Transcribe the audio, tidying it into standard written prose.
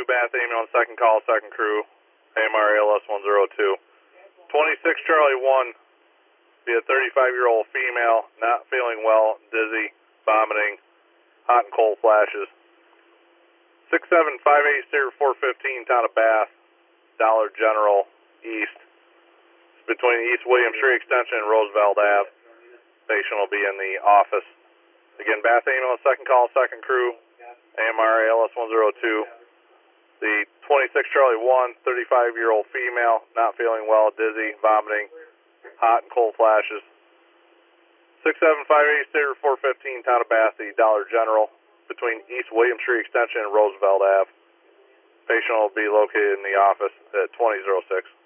Bath Ambulance, second call, second crew, AMR ALS 102. 26 Charlie 1, be a 35-year-old female, not feeling well, dizzy, vomiting, hot and cold flashes. 6758 Steer 415, town of Bath, Dollar General, east. It's between East William Street Extension and Roosevelt Ave. Patient will be in the office. Again, Bath Ambulance, second call, second crew, AMR ALS 102. The 26 Charlie 1, 35-year-old female, not feeling well, dizzy, vomiting, hot and cold flashes. 6758 Steer 415, town of Bath, the Dollar General, between East William Street Extension and Roosevelt Ave. Patient will be located in the office at 2006.